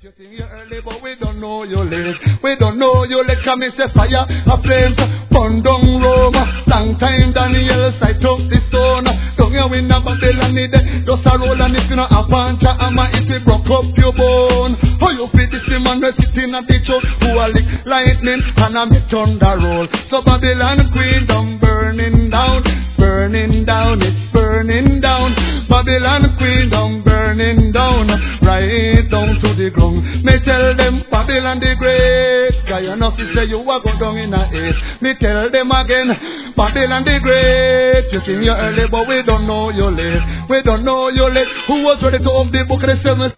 You think you're early, but we don't know you're late. We don't know you're late, come and say fire, a flame, burn down Rome. Long time Daniel sight up the stone. Don't you win a Babylon, just a roll, and if you not a punch, if you broke up your bone. How you feel this man sitting at the church, who a lick lightning, and a make thunder roll. So Babylon queendom burning down, it's burning down. Babylon queendom burning down, right down to the ground. Me tell them Babylon the great, guy enough to say you are go down in a ace. Me tell them again, Babylon the great. You think you're early, but we don't know you're late. We don't know you're late. Who was ready to open the book of the 7